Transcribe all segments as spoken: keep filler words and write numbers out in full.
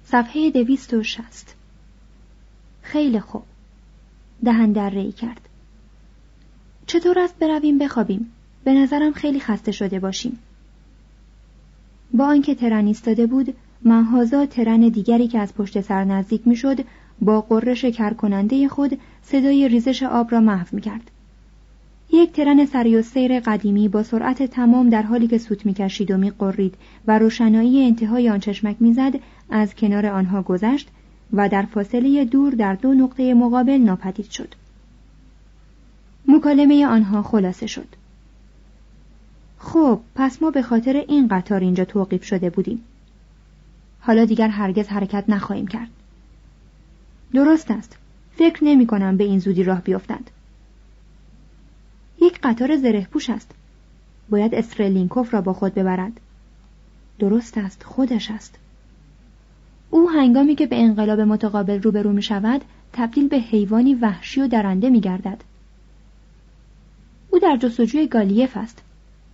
صفحه دویست و شصت. خیلی خوب. دهن دره‌ای کرد. چطور است برویم بخوابیم؟ به نظرم خیلی خسته شده باشیم. با آنکه ترن ایستاده بود، مهازا ترن دیگری که از پشت سر نزدیک میشد با غرش کرکننده خود صدای ریزش آب را محو می‌کرد. یک ترن سری السیر قدیمی با سرعت تمام در حالی که سوت می‌کشید و می‌غرید و روشنایی انتهای آن چشمک می‌زد از کنار آنها گذشت و در فاصله دور در دو نقطه مقابل ناپدید شد. مکالمه آنها خلاصه شد. خب، پس ما به خاطر این قطار اینجا توقیف شده بودیم. حالا دیگر هرگز حرکت نخواهیم کرد. درست است. فکر نمی کنم به این زودی راه بیفتند. یک قطار زره‌پوش است. باید استرلینکوف را با خود ببرد. درست است، خودش است. او هنگامی که به انقلاب متقابل روبرو می شود، تبدیل به حیوانی وحشی و درنده می گردد. او در جستجوی گالیف است.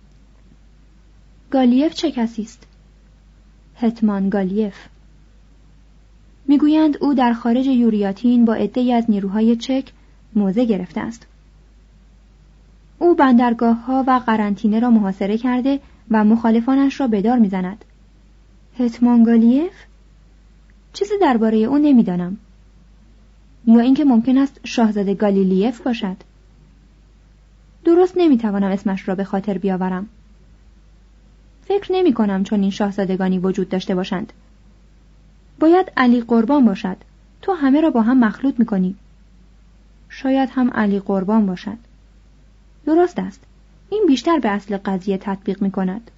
گالیف چه کسی است؟ hetman گالیف. میگویند او در خارج یوریاتین با عده‌ای از نیروهای چک موضع گرفته است. او بندرگاه‌ها و قرنطینه را محاصره کرده و مخالفانش را به دار می‌زند. hetman گالیف؟ چیزی درباره او نمی‌دانم. یا اینکه ممکن است شاهزاده گالیلیف باشد. درست نمی‌توانم اسمش را به خاطر بیاورم. فکر نمی کنم چون این شاهزادگانی وجود داشته باشند. باید علی قربان باشد. تو همه را با هم مخلوط می کنی. شاید هم علی قربان باشد. درست است. این بیشتر به اصل قضیه تطبیق می کند.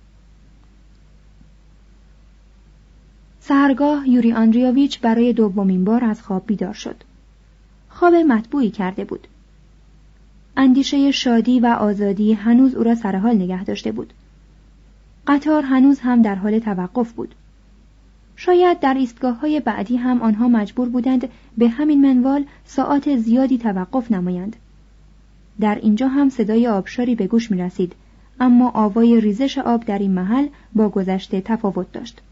سحرگاه یوری آندریوویچ برای دومین بار از خواب بیدار شد. خواب مطبوعی کرده بود. اندیشه شادی و آزادی هنوز او را سر حال نگه داشته بود. قطار هنوز هم در حال توقف بود. شاید در ایستگاه‌های بعدی هم آنها مجبور بودند به همین منوال ساعات زیادی توقف نمایند. در اینجا هم صدای آبشاری به گوش می رسید، اما آوای ریزش آب در این محل با گذشته تفاوت داشت.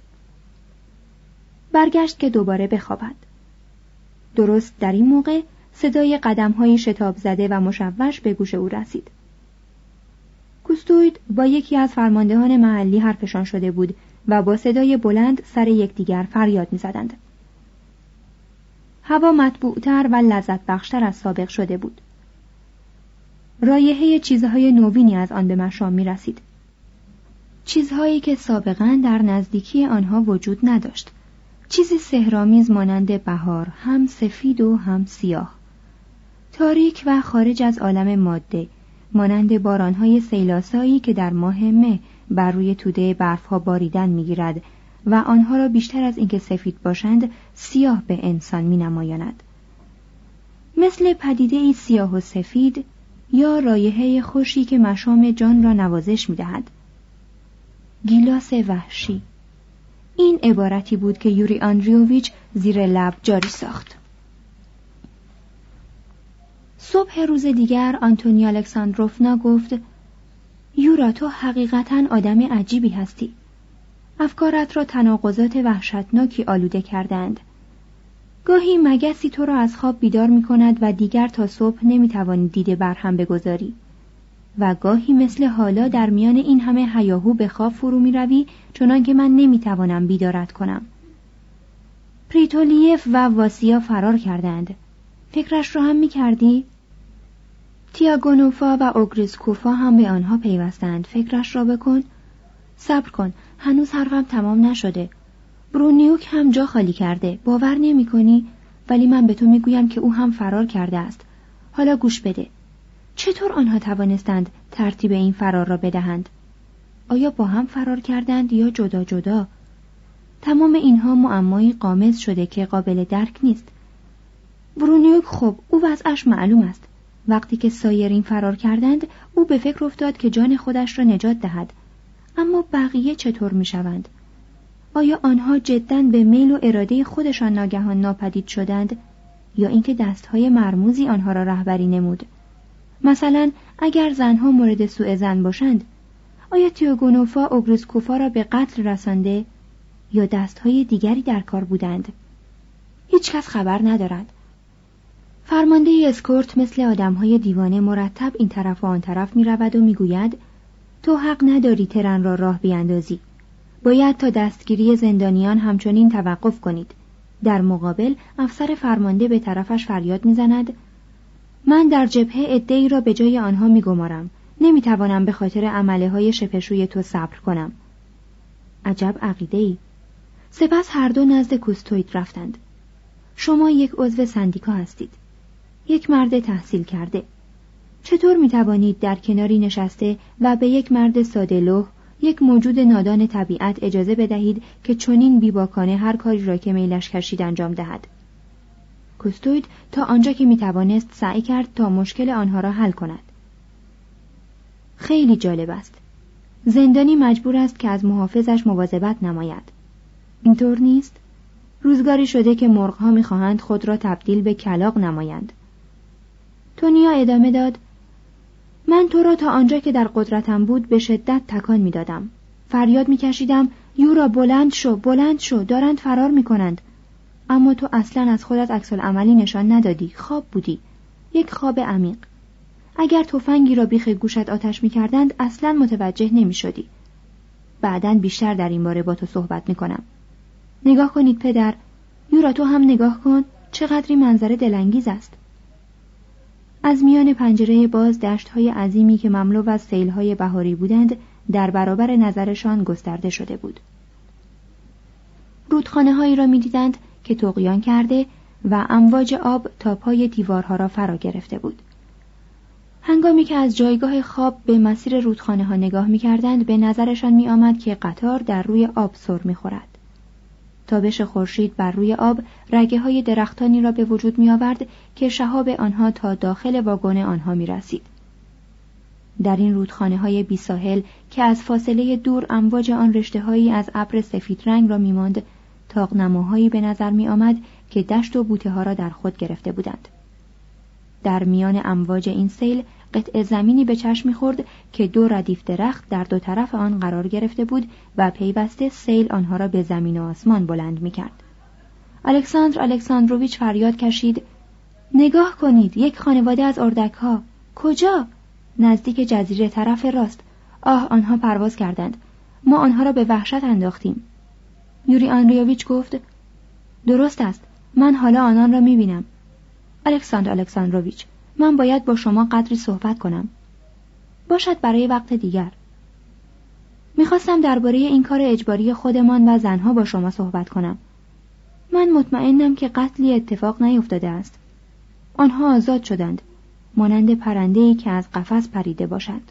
برگشت که دوباره بخوابد. درست در این موقع صدای قدم‌های شتاب زده و مشوش به گوش او رسید. کوستوید با یکی از فرماندهان محلی حرفشان شده بود و با صدای بلند سر یکدیگر فریاد می‌زدند. هوا مطبوع‌تر و لذت بخشتر از سابق شده بود. رایحه چیزهای نوینی از آن به مشام می‌رسید. چیزهایی که سابقاً در نزدیکی آنها وجود نداشت. چیزی سحرآمیز مانند بهار، هم سفید و هم سیاه. تاریک و خارج از عالم ماده، مانند بارانهای سیلاسایی که در ماه مه بر روی توده برفها باریدن می‌گیرد و آنها را بیشتر از اینکه سفید باشند سیاه به انسان می‌نمایاند. مثل پدیده‌ای سیاه و سفید یا رایحه خوشی که مشام جان را نوازش می‌دهد. گیلاس وحشی. این عبارتی بود که یوری آندریوویچ زیر لب جاری ساخت. صبح روز دیگر آنتونی الکساندروفنا گفت: یورا، تو حقیقتاً آدم عجیبی هستی. افکارت را تناقضات وحشتناکی آلوده کردند. گاهی مگسی تو را از خواب بیدار می کند و دیگر تا صبح نمی توانی دیده بر هم بگذاری و گاهی مثل حالا در میان این همه هیاهو به خواب فرو می روی چنان که من نمی توانم بیدارت کنم. پریتولیف و واسیا فرار کردند. فکرش را هم می کردی؟ تیاگونوفا و اوگریسکوفا هم به آنها پیوستند. فکرش را بکن. صبر کن، هنوز حرفم تمام نشده. برونیوک هم جا خالی کرده. باور نمی کنی؟ ولی من به تو می گویم که او هم فرار کرده است. حالا گوش بده. چطور آنها توانستند ترتیب این فرار را بدهند؟ آیا با هم فرار کردند یا جدا جدا؟ تمام اینها معمایی غامض شده که قابل درک نیست. برونیوک خب، او وضعش معلوم است. وقتی که سایرین فرار کردند، او به فکر افتاد که جان خودش را نجات دهد. اما بقیه چطور می شوند؟ آیا آنها جداً به میل و اراده خودشان ناگهان ناپدید شدند یا اینکه دستهای مرموزی آنها را رهبری نمود؟ مثلا اگر زنها مورد سوء ظن باشند، آیا تیاگونوفا اوگریسکوفا را به قتل رسانده؟ یا دستهای دیگری در کار بودند؟ هیچ کس خبر ندارد. فرمانده اسکورت مثل آدمهای دیوانه مرتب این طرف و آن طرف می رود و می گوید تو حق نداری ترن را راه بیاندازی. باید تا دستگیری زندانیان همچنین توقف کنید. در مقابل افسر فرمانده به طرفش فریاد می زند من در جبهه عده‌ای را به جای آنها می گمارم. نمی توانم به خاطر عمله های شپشوی تو صبر کنم. عجب عقیده‌ای. سپس هر دو نزد کوستوید رفتند. شما یک عضو سندیکا هستید. یک مرد تحصیل کرده. چطور می توانید در کناری نشسته و به یک مرد ساده‌لوح، یک موجود نادان طبیعت اجازه بدهید که چنین بیباکانه هر کاری را که میلش کشید انجام دهد؟ کوستوید تا آنجا که می توانست سعی کرد تا مشکل آنها را حل کند. خیلی جالب است. زندانی مجبور است که از محافظش مواظبت نماید. اینطور نیست؟ روزگاری شده که مرغ‌ها می‌خواهند خود را تبدیل به کلاغ نمایند. تونیا ادامه داد: من تو را تا آنجا که در قدرتم بود به شدت تکان می‌دادم. فریاد می‌کشیدم یورا بلند شو، بلند شو، دارند فرار می‌کنند. اما تو اصلاً از خودت عکس‌العملی نشان ندادی. خواب بودی. یک خواب عمیق. اگر تفنگی را بیخ گوشت آتش می‌کردند اصلاً متوجه نمی‌شدی. بعداً بیشتر در این باره با تو صحبت می‌کنم. نگاه کنید پدر. یورا تو هم نگاه کن. چقدری منظره دلانگیز است. از میان پنجره باز دشت‌های عظیمی که مملو از سیل‌های بهاری بودند در برابر نظرشان گسترده شده بود. رودخانه‌هایی را می‌دیدند که طغیان کرده و امواج آب تا پای دیوارها را فرا گرفته بود. هنگامی که از جایگاه خواب به مسیر رودخانه‌ها نگاه می‌کردند به نظرشان می‌آمد که قطار در روی آب سر می‌خورد. تابش خورشید بر روی آب رگه‌های درختانی را به وجود می‌آورد که شهاب آنها تا داخل واگن آنها می‌رسید. در این رودخانه‌های بی ساحل که از فاصله دور امواج آن رشته‌هایی از ابر سفید رنگ را می‌ماند، طاق‌نماهایی به نظر می‌آمد که دشت و بوته‌ها را در خود گرفته بودند. در میان امواج این سیل قطع زمینی به چشم می‌خورد که دو ردیف درخت در دو طرف آن قرار گرفته بود و پیوسته سیل آنها را به زمین و آسمان بلند می‌کرد. الکساندر الکساندروویچ فریاد کشید: نگاه کنید، یک خانواده از اردک‌ها. کجا؟ نزدیک جزیره طرف راست. آه، آنها پرواز کردند. ما آنها را به وحشت انداختیم. یوری آندریوویچ گفت: درست است. من حالا آنان را می‌بینم. الکساندر الکساندروویچ، من باید با شما قدری صحبت کنم. باشد برای وقت دیگر. میخواستم درباره این کار اجباری خودمان و زنها با شما صحبت کنم. من مطمئنم که قتلی اتفاق نیفتاده است. آنها آزاد شدند، مانند پرنده‌ای که از قفس پریده باشد.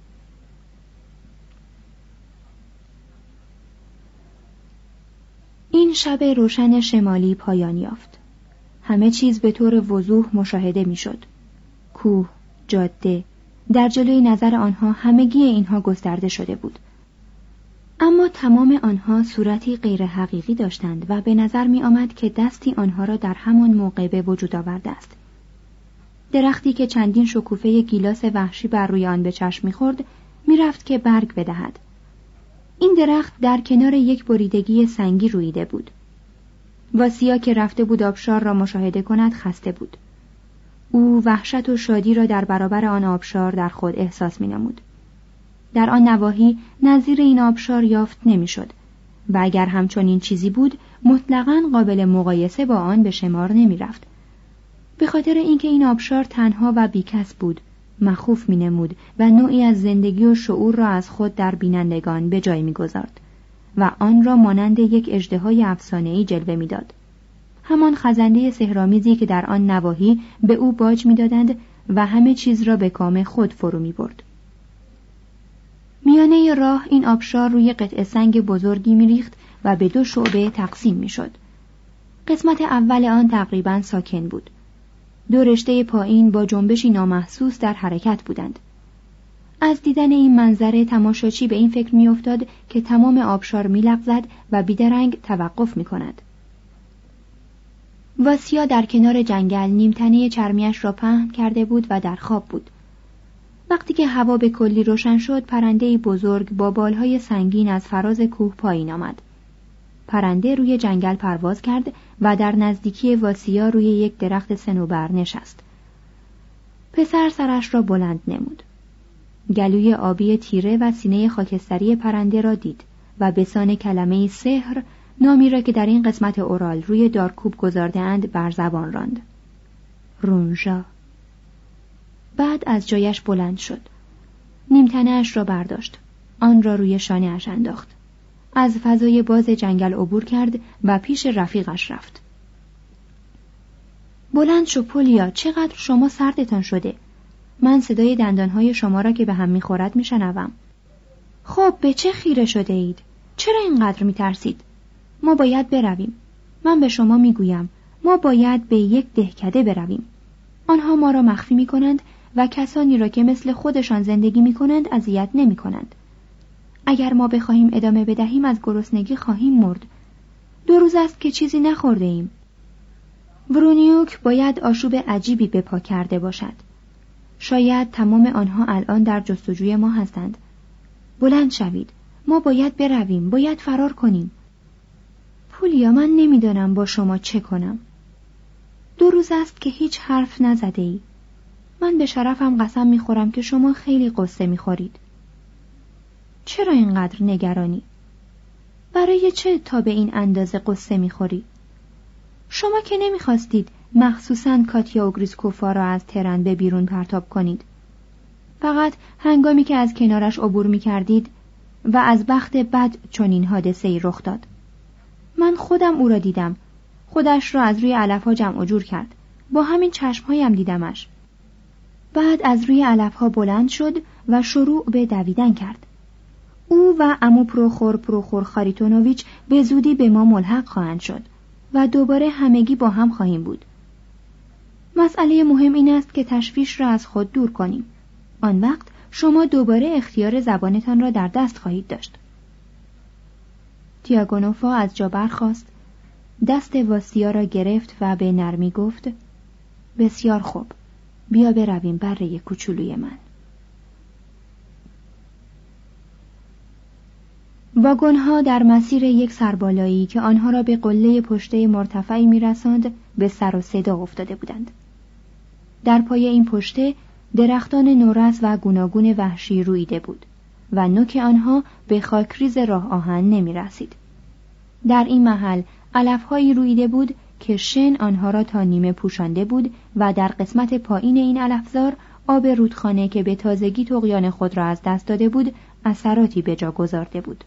این شب روشن شمالی پایان یافت. همه چیز به طور وضوح مشاهده میشد. کوه، جاده، در جلوی نظر آنها همگی اینها گسترده شده بود. اما تمام آنها صورتی غیر حقیقی داشتند و به نظر می آمد که دستی آنها را در همان موقع به وجود آورده است. درختی که چندین شکوفه گیلاس وحشی بر روی آن به چشم می خورد می رفت که برگ بدهد. این درخت در کنار یک بریدگی سنگی رویده بود. واسیا که رفته بود آبشار را مشاهده کند خسته بود. او وحشت و شادی را در برابر آن آبشار در خود احساس می نمود. در آن نواحی نظیر این آبشار یافت نمی شد و اگر همچنین چیزی بود مطلقاً قابل مقایسه با آن به شمار نمی رفت. به خاطر اینکه این آبشار تنها و بیکس بود، مخوف می نمود و نوعی از زندگی و شعور را از خود در بینندگان به جای می گذارد و آن را مانند یک اژدهای افسانه‌ای جلوه می داد. همان خزنده سحرآمیزی که در آن نواحی به او باج می دادند و همه چیز را به کام خود فرو می برد. میانه راه این آبشار روی قطعه سنگ بزرگی می ریخت و به دو شعبه تقسیم می شد. قسمت اول آن تقریباً ساکن بود. دو رشته پایین با جنبشی نامحسوس در حرکت بودند. از دیدن این منظره تماشاچی به این فکر می افتاد که تمام آبشار می لغزد و بیدرنگ توقف می کند. واسیا در کنار جنگل نیمتنه چرمیش را پهن کرده بود و در خواب بود. وقتی که هوا به کلی روشن شد، پرنده‌ای بزرگ با بالهای سنگین از فراز کوه پایین آمد. پرنده روی جنگل پرواز کرد و در نزدیکی واسیا روی یک درخت صنوبر نشست. پسر سرش را بلند نمود. گلوی آبی تیره و سینه خاکستری پرنده را دید و به سان کلمه سحر نامی را که در این قسمت اورال روی دارکوب گذارده اند بر زبان راند. رونژا. بعد از جایش بلند شد. نیمتنه اش را برداشت. آن را روی شانه اش انداخت. از فضای باز جنگل عبور کرد و پیش رفیقش رفت. بلند شو پولیا، چقدر شما سردتان شده. من صدای دندانهای شما را که به هم میخورد میشنوم. خب به چه خیره شده اید؟ چرا اینقدر میترسید؟ ما باید برویم. من به شما میگویم ما باید به یک دهکده برویم. آنها ما را مخفی میکنند و کسانی را که مثل خودشان زندگی میکنند اذیت نمیکنند. اگر ما بخواهیم ادامه بدهیم از گرسنگی خواهیم مرد. دو روز است که چیزی نخورده ایم. برونیوک باید آشوب عجیبی به پا کرده باشد. شاید تمام آنها الان در جستجوی ما هستند. بلند شوید. ما باید برویم. باید فرار کنیم. پولیا، من نمیدانم با شما چه کنم. دو روز است که هیچ حرف نزده ای. من به شرفم قسم میخورم که شما خیلی قصه میخورید. چرا اینقدر نگرانی؟ برای چه تا به این اندازه قصه میخوری؟ شما که نمیخواستید مخصوصاً کاتیا اوگریسکوفا را از ترن به بیرون پرتاب کنید. فقط هنگامی که از کنارش عبور میکردید و از بخت بد چنین حادثه‌ای رخ داد. من خودم او را دیدم. خودش را از روی علف‌ها جمع و جور کرد. با همین چشم‌هایم دیدمش. بعد از روی علف‌ها بلند شد و شروع به دویدن کرد. او و عمو پروخور پروخور خاریتونوویچ به زودی به ما ملحق خواهند شد و دوباره همگی با هم خواهیم بود. مسئله مهم این است که تشویش را از خود دور کنیم. آن وقت شما دوباره اختیار زبانتان را در دست خواهید داشت. تیاگونوفا از جا برخاست، دست واسیا را گرفت و به نرمی گفت: بسیار خوب، بیا برویم بره کوچولوی من. واگن‌ها در مسیر یک سربالایی که آنها را به قله پشته مرتفعی می‌رساند به سر و صدا افتاده بودند. در پای این پشته درختان نورس و گوناگون وحشی رویده بود و نوک آنها به خاکریز راه آهن نمی‌رسید. در این محل علف‌هایی رویده بود که شن آنها را تا نیمه پوشانده بود و در قسمت پایین این علفزار آب رودخانه که به تازگی طغیان خود را از دست داده بود اثراتی به جا گذارده بود.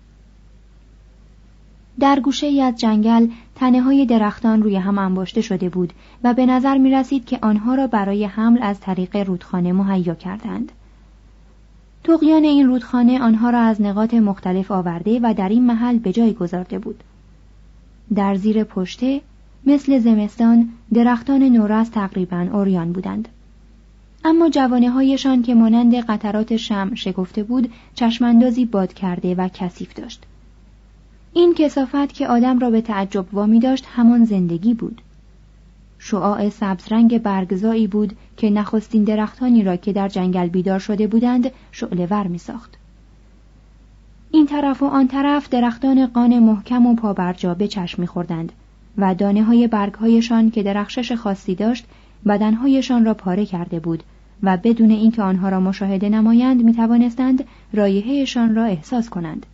در گوشه‌ای از جنگل تنه‌های درختان روی هم انباشته شده بود و به نظر می رسید که آنها را برای حمل از طریق رودخانه مهیا کردند. طغیان این رودخانه آنها را از نقاط مختلف آورده و در این محل به جای گذارده بود. در زیر پشته مثل زمستان درختان نورس تقریباً عریان بودند. اما جوانه‌هایشان که مانند قطرات شمع شکفته بود چشماندازی باد کرده و کثیف داشت. این کثافت که آدم را به تعجب وامی داشت همان زندگی بود. شعاع سبزرنگ برگزایی بود که نخستین درختانی را که در جنگل بیدار شده بودند شعله‌ور می‌ساخت. این طرف و آن طرف درختان قان محکم و پابرجا به چشم می‌خوردند و دانه‌های برگ‌هایشان که درخشش خاصی داشت بدن‌هایشان را پاره کرده بود و بدون اینکه آنها را مشاهده نمایند می‌توانستند رایحه‌شان را احساس کنند.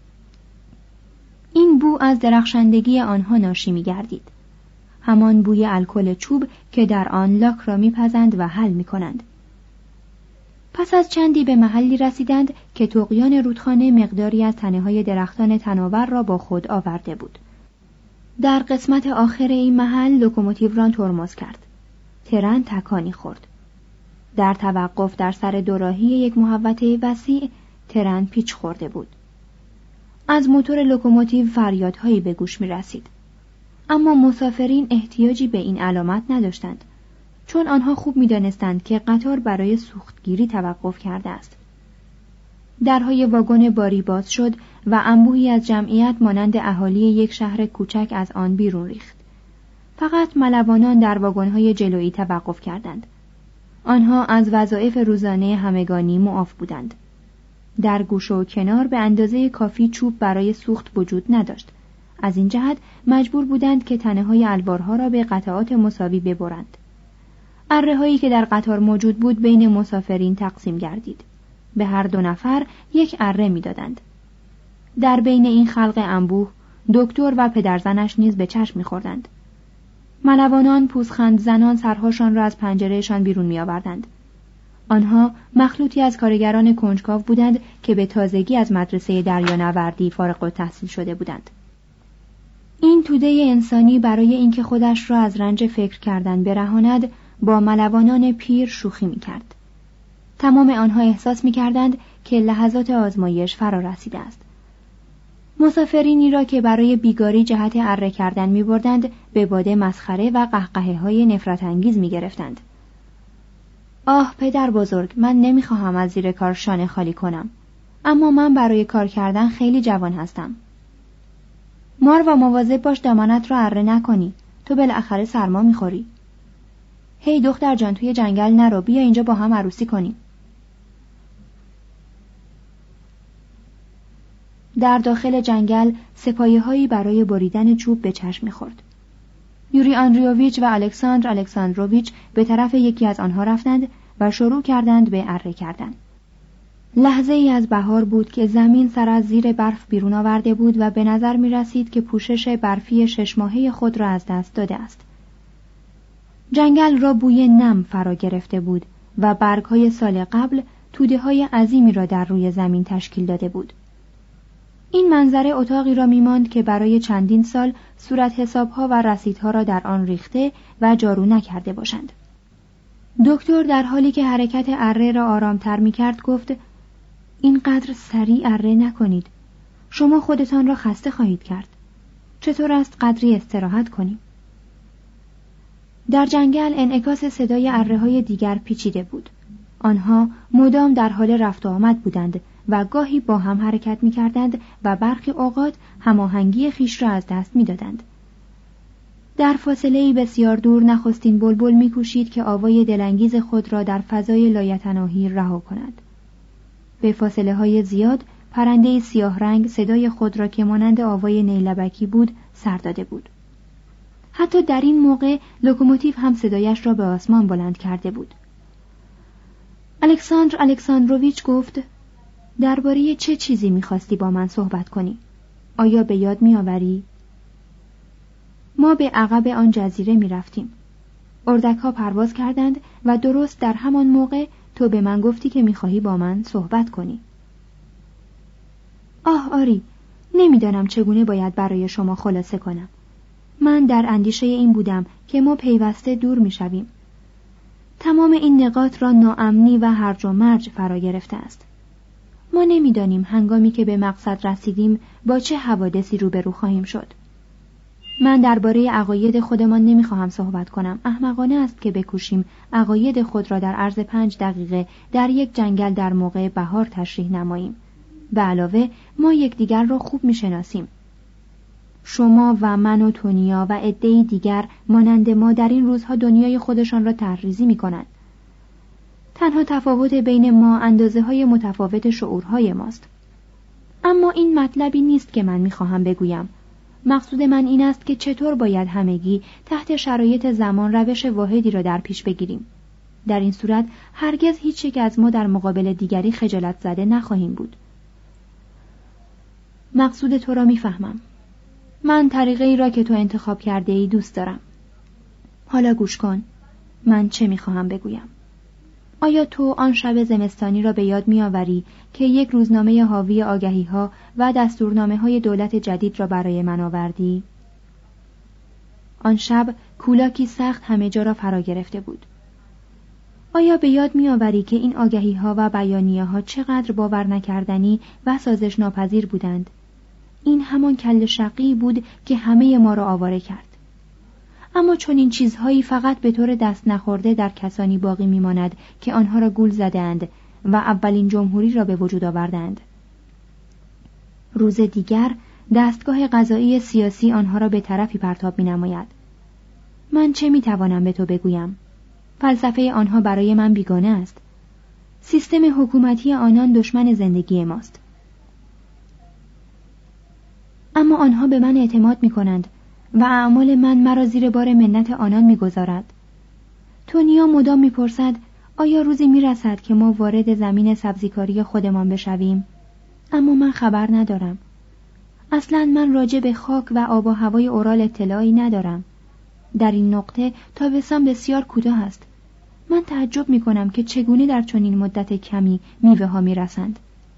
این بو از درخشندگی آنها ناشی می‌گردید. همان بوی الکل چوب که در آن لاک را می‌پزند و حل می‌کنند. پس از چندی به محلی رسیدند که طغیان رودخانه مقداری از تنه‌های درختان تناور را با خود آورده بود. در قسمت آخر این محل لوکوموتیو را ترمز کرد. ترن تکانی خورد. در توقف در سر دوراهی یک محوطه وسیع ترن پیچ خورده بود. از موتور لوکوموتیو فریادهایی به گوش می رسید. اما مسافرین احتیاجی به این علامت نداشتند، چون آنها خوب می دانستند که قطار برای سوختگیری توقف کرده است. درهای واگن باری باز شد و انبوهی از جمعیت مانند اهالی یک شهر کوچک از آن بیرون ریخت. فقط ملوانان در واگن‌های جلویی توقف کردند. آنها از وظایف روزانه همگانی معاف بودند. در گوشه و کنار به اندازه کافی چوب برای سوخت وجود نداشت، از این جهت مجبور بودند که تنه‌های الوارها را به قطعات مساوی ببرند. اره‌هایی که در قطار موجود بود بین مسافرین تقسیم گردید. به هر دو نفر یک اره می‌دادند. در بین این خلق انبوه دکتر و پدرزنش نیز به چشم می‌خوردند. ملوانان پوزخند زنان سرهاشان را از پنجرهشان بیرون می‌آوردند. آنها مخلوطی از کارگران کنجکاو بودند که به تازگی از مدرسه دریانوردی فارغ التحصیل شده بودند. این توده انسانی برای اینکه خودش را از رنج فکر کردن برهاند با ملوانان پیر شوخی می‌کرد. تمام آنها احساس می‌کردند که لحظات آزمایش فرا رسیده است. مسافرینی را که برای بیگاری جهت اره کردن می‌بردند به باده مسخره و قهقهه‌های نفرت انگیز می‌گرفتند. آه پدر بزرگ، من نمی‌خواهم از زیر کار شانه خالی کنم، اما من برای کار کردن خیلی جوان هستم. مار و مواظب باش دامنت را اره نکنی، تو بالاخره سرما می‌خوری. هی دختر جان، توی جنگل نرو، بیا اینجا با هم عروسی کنیم. در داخل جنگل سپایه‌هایی برای بریدن چوب به چشم می‌خورد. یوری آندریوویچ و الکساندر الکساندروویچ به طرف یکی از آنها رفتند و شروع کردند به اره کردن. لحظه ای از بهار بود که زمین سر از زیر برف بیرون آورده بود و به نظر می رسید که پوشش برفی شش ماهه خود را از دست داده است. جنگل را بوی نم فرا گرفته بود و برگ‌های سال قبل توده‌های عظیمی را در روی زمین تشکیل داده بود. این منظره اتاقی را می‌ماند که برای چندین سال صورت حساب‌ها و رسیدها را در آن ریخته و جارو نکرده باشند. دکتر در حالی که حرکت اره را آرامتر می‌کرد گفت: اینقدر سریع اره نکنید. شما خودتان را خسته خواهید کرد. چطور است قدری استراحت کنیم؟ در جنگل انعکاس صدای اره‌های دیگر پیچیده بود. آنها مدام در حال رفت و آمد بودند و گاهی با هم حرکت می‌کردند و برخی اوقات هماهنگی خویش را از دست می‌دادند. در فاصله‌ای بسیار دور نخستین بلبل می‌کوشید که آوای دلانگیز خود را در فضای لایتناهی رها کند. به فاصله‌های زیاد پرنده سیاه رنگ صدای خود را که مانند آوای نیلبکی بود سر داده بود. حتی در این موقع لوکوموتیو هم صدایش را به آسمان بلند کرده بود. الکساندر الکساندروویچ گفت: درباره چه چیزی می‌خواستی با من صحبت کنی؟ آیا به یاد می‌آوری؟ ما به عقب آن جزیره می‌رفتیم. اردک‌ها پرواز کردند و درست در همان موقع تو به من گفتی که می‌خواهی با من صحبت کنی. آه آری، نمی‌دانم چگونه باید برای شما خلاصه کنم. من در اندیشه این بودم که ما پیوسته دور می‌شویم. تمام این نقاط را ناامنی و هرج و مرج فرا گرفته است. ما نمی‌دانیم هنگامی که به مقصد رسیدیم با چه حوادثی روبرو خواهیم شد. من درباره عقاید خودمان نمی‌خواهم صحبت کنم. احمقانه است که بکوشیم عقاید خود را در عرض پنج دقیقه در یک جنگل در موقع بهار تشریح نماییم. به علاوه ما یکدیگر را خوب می‌شناسیم. شما و من و تونیا و عده‌ای دیگر مانند ما در این روزها دنیای خودشان را طرح‌ریزی می‌کنند. تنها تفاوت بین ما اندازه‌های متفاوت شعورهای ماست. اما این مطلبی نیست که من می‌خواهم بگویم. مقصود من این است که چطور باید همگی تحت شرایط زمان روش واحدی را در پیش بگیریم. در این صورت هرگز هیچ یک از ما در مقابل دیگری خجالت زده نخواهیم بود. مقصود تو را می‌فهمم. من طریقه ای را که تو انتخاب کرده ای دوست دارم. حالا گوش کن. من چه می‌خواهم بگویم؟ آیا تو آن شب زمستانی را به یاد می‌آوری که یک روزنامه حاوی آگهی‌ها و دستورنامه‌های دولت جدید را برای من آوردی؟ آن شب کولاکی سخت همه جا را فرا گرفته بود. آیا به یاد می‌آوری که این آگهی‌ها و بیانیه‌ها چقدر باور نکردنی و سازش ناپذیر بودند؟ این همان کل شقی بود که همه ما را آواره کرد. اما چون این چیزهایی فقط به طور دست نخورده در کسانی باقی میماند که آنها را گول زدند و اولین جمهوری را به وجود آوردند. روز دیگر دستگاه قضایی سیاسی آنها را به طرفی پرتاب می‌نماید. من چه می‌توانم به تو بگویم؟ فلسفه آنها برای من بیگانه است. سیستم حکومتی آنان دشمن زندگی ماست. اما آنها به من اعتماد می کنند و اعمال من مرا زیر بار منت آنان می گذارد. تونیا مدام می پرسد آیا روزی می رسد که ما وارد زمین سبزیکاری خودمان بشویم؟ اما من خبر ندارم. اصلاً من راجع به خاک و آب و هوای اورال اطلاعی ندارم. در این نقطه تابستان بسیار کوتاه است. من تعجب می کنم که چگونه در چنین مدت کمی میوه ها می رسند.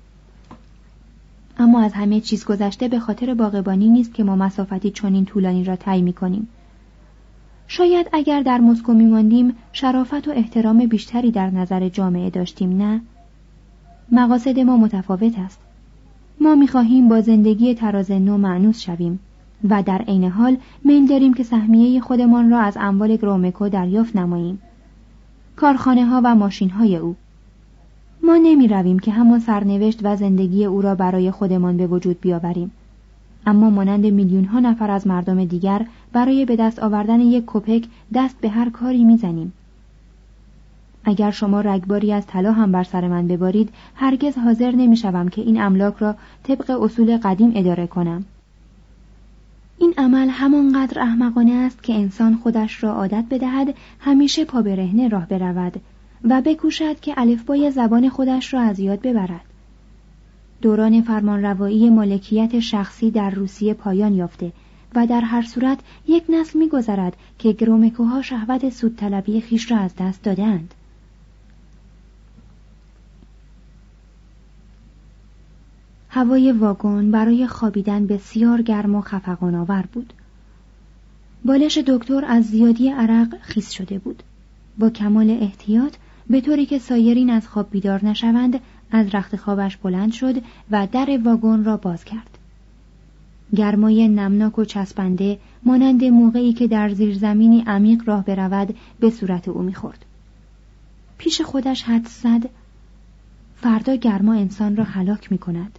اما از همه چیز گذشته به خاطر باغبانی نیست که ما مسافتی چنین طولانی را طی می کنیم. شاید اگر در مسکو می ماندیم شرافت و احترام بیشتری در نظر جامعه داشتیم، نه؟ مقاصد ما متفاوت است. ما می خواهیم با زندگی تراز نو مانوس شویم و در عین حال میل داریم که سهمیه خودمان را از اموال گرومکو دریافت نماییم. کارخانه ها و ماشین های او. ما نمی رویم که همان سرنوشت و زندگی او را برای خودمان به وجود بیاوریم. اما مانند میلیون ها نفر از مردم دیگر برای به دست آوردن یک کپک دست به هر کاری می زنیم. اگر شما رگباری از طلا هم بر سر من ببارید، هرگز حاضر نمی شوم که این املاک را طبق اصول قدیم اداره کنم. این عمل همانقدر احمقانه است که انسان خودش را عادت بدهد همیشه پا برهنه راه برود و بکوشد که الفبای زبان خودش را از یاد ببرد. دوران فرمانروایی مالکیت شخصی در روسیه پایان یافته و در هر صورت یک نسل می‌گذرد که گرومکوها شهوت سودطلبی خویش را از دست دادند. هوای واگن برای خوابیدن بسیار گرم و خفقان‌آور بود. بالش دکتر از زیادی عرق خیس شده بود. با کمال احتیاط به طوری که سایرین از خواب بیدار نشوند از رخت خوابش بلند شد و در واگن را باز کرد. گرمای نمناک و چسبنده مانند موقعی که در زیرزمینی عمیق راه برود به صورت او می‌خورد. پیش خودش حدس زد فردا گرما انسان را هلاک می‌کند.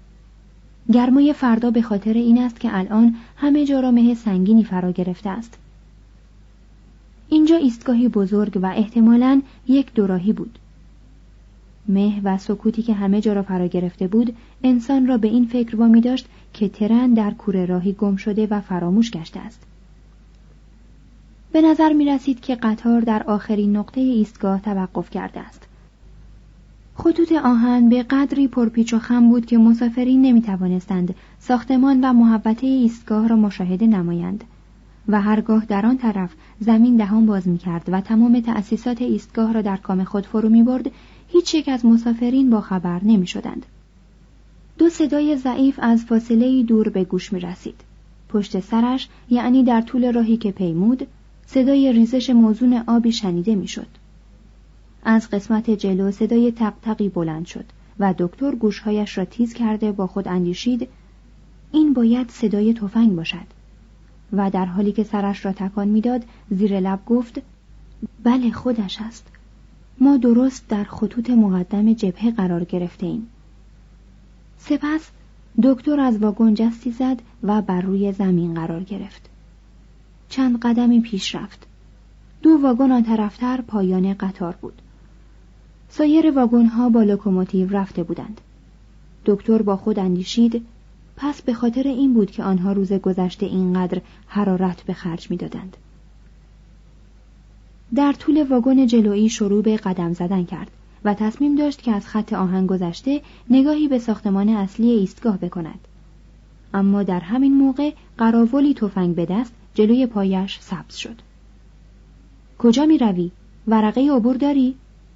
گرمای فردا به خاطر این است که الان همه جا را مه سنگینی فرا گرفته است. اینجا ایستگاهی بزرگ و احتمالاً یک دوراهی بود. مه و سکوتی که همه جا را فرا گرفته بود انسان را به این فکر وامی داشت که ترن در کوره راهی گم شده و فراموش گشته است. به نظر می رسید که قطار در آخرین نقطه ایستگاه توقف کرده است. خطوط آهن به قدری پرپیچ و خم بود که مسافرین نمی توانستند ساختمان و محوطه ایستگاه را مشاهده نمایند و هرگاه در آن طرف زمین دهان باز می کرد و تمام تأسیسات ایستگاه را در کام خود فرو می برد، هیچ یک از مسافرین با خبر نمی شدند. دو صدای ضعیف از فاصله دور به گوش می رسید. پشت سرش، یعنی در طول راهی که پیمود، صدای ریزش موزون آبی شنیده می شد. از قسمت جلو صدای تق تقی بلند شد و دکتر گوشهایش را تیز کرده با خود اندیشید این باید صدای تفنگ باشد و در حالی که سرش را تکان میداد زیر لب گفت بله خودش است. ما درست در خطوط مقدم جبهه قرار گرفته ایم. سپس دکتر از واگن جستی زد و بر روی زمین قرار گرفت. چند قدمی پیش رفت. دو واگن آن طرفتر پایان قطار بود. سایر واگن‌ها با لوکوموتیو رفته بودند. دکتر با خود اندیشید پس به خاطر این بود که آنها روز گذشته اینقدر حرارت به خرج می‌دادند. در طول واگن جلویی شروع به قدم زدن کرد و تصمیم داشت که از خط آهن گذشته نگاهی به ساختمان اصلی ایستگاه بکند. اما در همین موقع قراولی تفنگ به دست جلوی پایش سبز شد. کجا می روی؟ ورقه عبور داری؟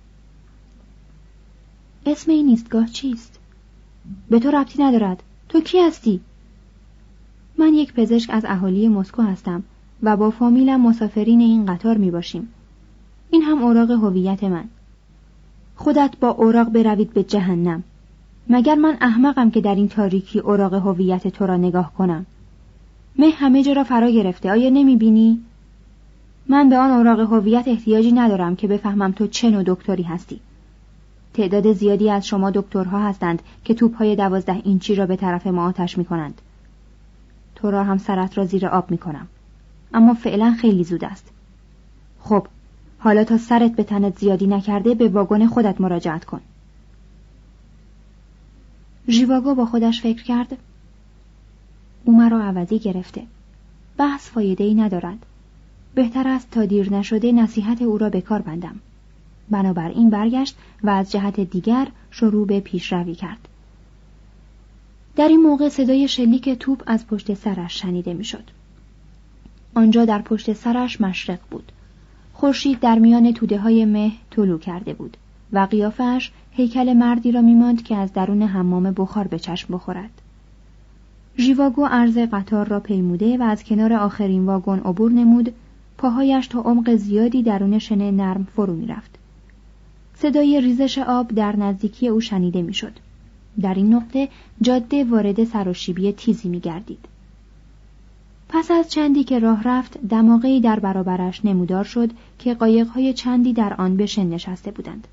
اسم این ایستگاه چیست؟ به تو ربطی ندارد. تو کی هستی؟ من یک پزشک از اهالی مسکو هستم و با فامیلم مسافرین این قطار می باشیم. این هم اوراق هویت من. خودت با اوراق بروید به جهنم. مگر من احمقم که در این تاریکی اوراق هویت تو را نگاه کنم؟ مه همه جا را فرا گرفته. آیا نمی بینی؟ من به آن اوراق هویت احتیاجی ندارم که بفهمم تو چه نوع دکتری هستی. تعداد زیادی از شما دکترها هستند که توپ‌های دوازده اینچی را به طرف ما آتش می‌کنند. تو را هم سرت را زیر آب می‌کنم. اما فعلا خیلی زود است. خب، حالا تا سرت به تنت زیادی نکرده به واگن خودت مراجعت کن. ژیواگو با خودش فکر کرد. او مرا عوضی گرفته. بحث فایده‌ای ندارد. بهتر است تا دیر نشده نصیحت او را به کار بندم. بنابراین برگشت و از جهت دیگر شروع به پیشروی کرد. در این موقع صدای شلیک توپ از پشت سرش شنیده میشد. آنجا در پشت سرش مشرق بود. خورشید در میان توده‌های مه طلوع کرده بود و قیافه‌اش هیکل مردی را می‌ماند که از درون حمام بخار به چشم بخورد. ژیواگو عرض قطار را پیموده و از کنار آخرین واگن عبور نمود. پاهایش تا عمق زیادی درون شن نرم فرو می‌رفت. صدای ریزش آب در نزدیکی او شنیده می‌شد. در این نقطه جاده وارد سراشیبی تیزی می‌گردید. پس از چندی که راه رفت، دماغه‌ای در برابرش نمودار شد که قایق‌های چندی در آن به شن نشسته بودند.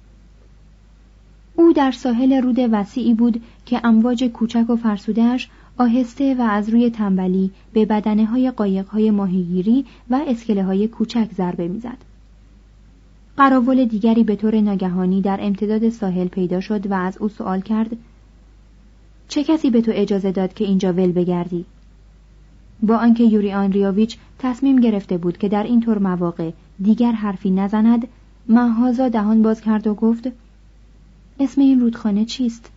او در ساحل رود وسیعی بود که امواج کوچک و فرسوده‌اش آهسته و از روی تنبلی به بدنه‌های قایق‌های ماهیگیری و اسکله‌های کوچک ضربه می‌زد. قراول دیگری به طور ناگهانی در امتداد ساحل پیدا شد و از او سوال کرد: چه کسی به تو اجازه داد که اینجا ول بگردی؟ با آنکه یوری آندریوویچ تصمیم گرفته بود که در این طور مواقع دیگر حرفی نزند، مهازا دهان باز کرد و گفت: اسم این رودخانه چیست؟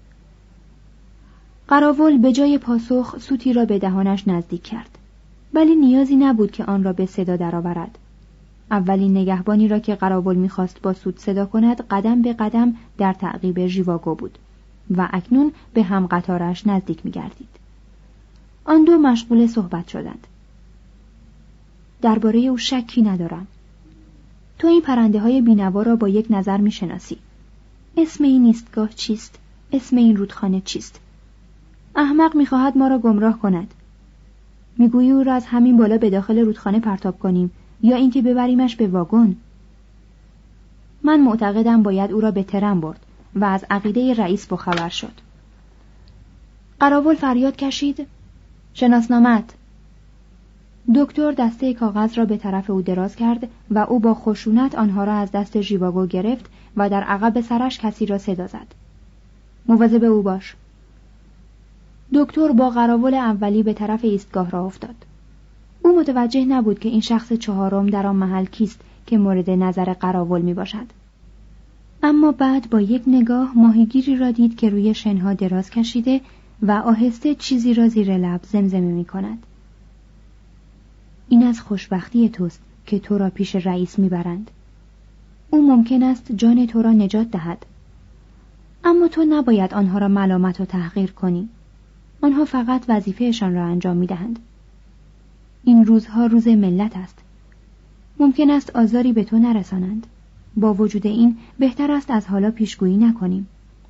قراول به جای پاسخ سوتی را به دهانش نزدیک کرد، ولی نیازی نبود که آن را به صدا درآورد. اولین نگهبانی را که قراول می‌خواست با سوت صدا کند قدم به قدم در تعقیب ژیواگو بود و اکنون به هم قطارش نزدیک می‌گردید. آن دو مشغول صحبت شدند. درباره او شکی ندارم. تو این پرنده های بینوا را با یک نظر می‌شناسی. اسم این ایستگاه چیست؟ اسم این رودخانه چیست؟ احمق می‌خواهد ما را گمراه کند. می‌گویی او را از همین بالا به داخل رودخانه پرتاب کنیم یا اینکه ببریمش به واگن. من معتقدم باید او را به ترن برد و از عقیده رئیس بخبر شد. قراول فریاد کشید: شناسنامه‌ات. دکتر دسته کاغذ را به طرف او دراز کرد و او با خشونت آنها را از دست ژیواگو گرفت و در عقب سرش کسی را صدا زد: مواظب او باش. دکتر با قراول اولی به طرف ایستگاه راه افتاد. او متوجه نبود که این شخص چهارم در آن محل کیست که مورد نظر قراول می باشد. اما بعد با یک نگاه ماهیگیری را دید که روی شنها دراز کشیده و آهسته چیزی را زیر لب زمزمه می کند. این از خوشبختی توست که تو را پیش رئیس می برند. او ممکن است جان تو را نجات دهد. اما تو نباید آنها را ملامت و تحقیر کنی. آنها فقط وظیفهشان را انجام می دهند. این روزها روز ملت است. ممکن است آزاری به تو نرسانند. با وجود این بهتر است از حالا پیشگویی نکنیم.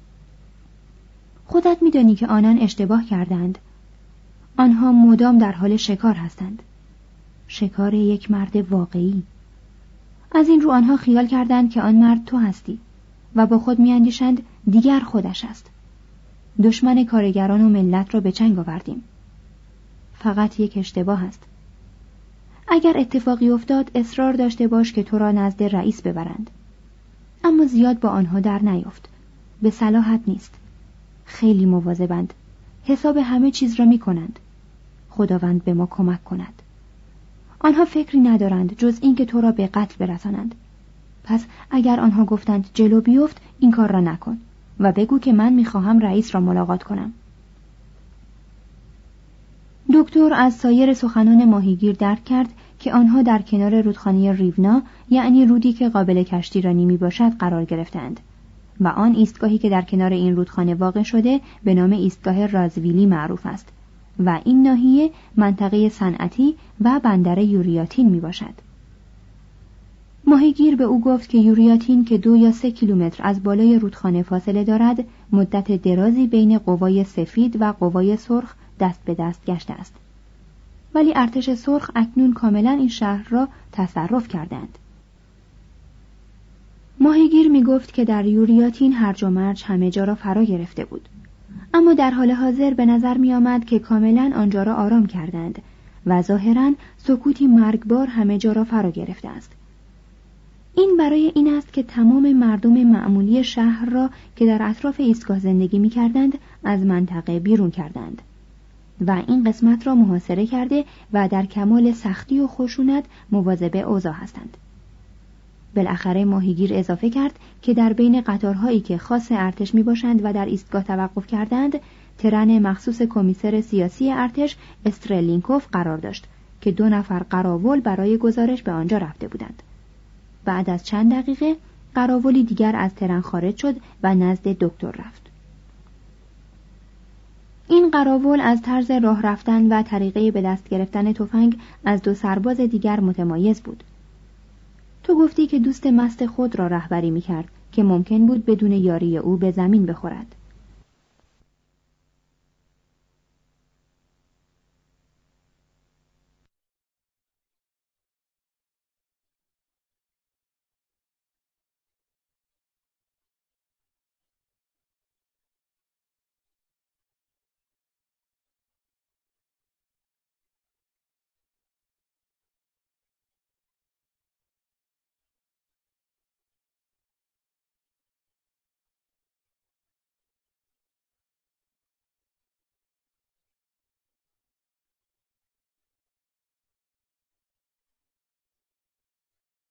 خودت می‌دانی که آنان اشتباه کردند. آنها مدام در حال شکار هستند. شکار یک مرد واقعی. از این رو آنها خیال کردند که آن مرد تو هستی و با خود می‌اندیشند دیگر خودش است. دشمن کارگران و ملت را به چنگ آوردیم. فقط یک اشتباه است. اگر اتفاقی افتاد اصرار داشته باش که تو را نزد رئیس ببرند. اما زیاد با آنها در نیفت. به صلاحت نیست. خیلی مواظبند. حساب همه چیز را می کنند. خداوند به ما کمک کند. آنها فکری ندارند جز این که تو را به قتل برسانند. پس اگر آنها گفتند جلو بیفت این کار را نکن و بگو که من می خواهم رئیس را ملاقات کنم. دکتر از سایر سخنان ماهیگیر درک کرد که آنها در کنار رودخانه ریونا، یعنی رودی که قابل کشتی رانی می باشد، قرار گرفتند و آن ایستگاهی که در کنار این رودخانه واقع شده به نام ایستگاه رازویلی معروف است و این ناحیه منطقه صنعتی و بندر یوریاتین می باشد. ماهیگیر به او گفت که یوریاتین که دو یا سه کیلومتر از بالای رودخانه فاصله دارد، مدت درازی بین قوای سفید و قوای سرخ دست به دست گشته است. ولی ارتش سرخ اکنون کاملا این شهر را تصرف کردند. ماهیگیر می گفت که در یوریاتین هرج و مرج همه جا را فرا گرفته بود. اما در حال حاضر به نظر می آمد که کاملا آنجا را آرام کردند و ظاهراً سکوتی مرگبار همه جا را فرا گرفته است. این برای این است که تمام مردم معمولی شهر را که در اطراف ایستگاه زندگی می کردند از منطقه بیرون کردند. و این قسمت را محاصره کرده و در کمال سختی و خشونت مواظب اوضاع هستند. بالاخره ماهیگیر اضافه کرد که در بین قطارهایی که خاص ارتش می باشند و در ایستگاه توقف کردند، ترن مخصوص کمیسر سیاسی ارتش استرلینکوف قرار داشت که دو نفر قراول برای گزارش به آنجا رفته بودند. بعد از چند دقیقه قراولی دیگر از ترن خارج شد و نزد دکتر رفت. این قراول از طرز راه رفتن و طریقه به دست گرفتن تفنگ از دو سرباز دیگر متمایز بود. تو گفتی که دوست مست خود را رهبری می‌کرد که ممکن بود بدون یاری او به زمین بخورد.